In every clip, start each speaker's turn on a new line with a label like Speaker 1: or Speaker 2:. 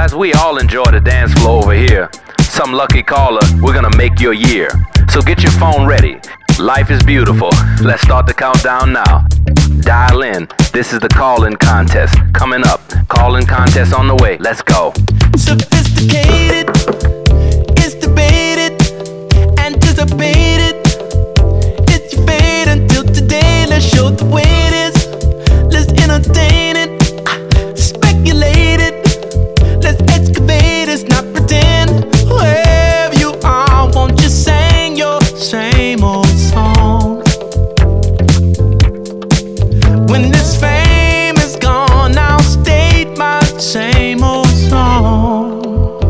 Speaker 1: As we all enjoy the dance floor over here, some lucky caller, we're gonna make your year. So get your phone ready. Life is beautiful. Let's start the countdown now. Dial in. This is the call-in contest. Coming up. Call-in contest on the way. Let's go.
Speaker 2: Sophisticated, it's debated, anticipated. It's your fate until today. Let's show the way it is. Let's entertain it. Speculate it. Let's excavate. It's not pretend. Wherever you are, won't you sing your same old song? When this fame is gone, I'll state my same old song.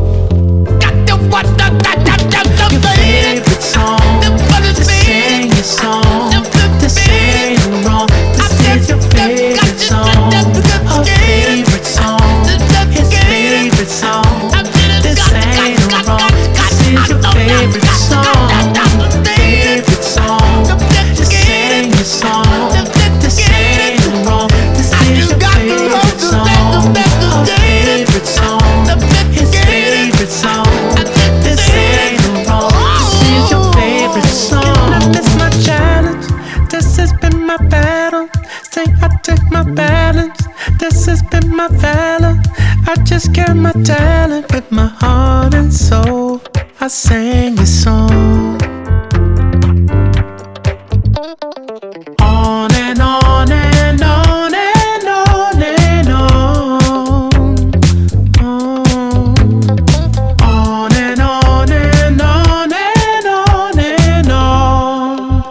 Speaker 2: Your favorite song, to sing your song, to say it wrong. This is your favorite song, her favorite song, his favorite song. This ain't wrong. This is your favorite song, favorite song, to sing your song, to say it wrong. This is your favorite song, her favorite song, his favorite song. This ain't wrong. This is your favorite song. I miss my challenge. This has been my battle. Say I took my balance. This has been my valor. I just carry my talent with my heart and soul. I sang your song. On and on and on and on and on. On and on and on and on and on.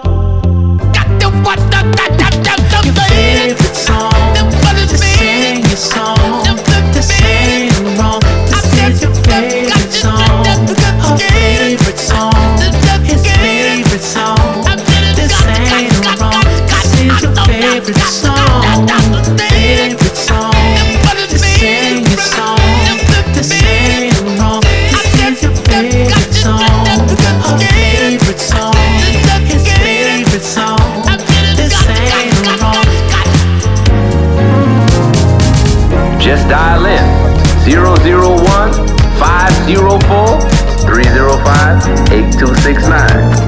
Speaker 2: Your favorite song, to sing your song, to say it wrong. This is your favorite song, her favorite song, his favorite song. This ain't wrong. This is your favorite song, favorite song, to sing your song, to say it wrong. This is your favorite song, her favorite song, his favorite song. This ain't wrong.
Speaker 1: Just dial in 001 504 305 8269.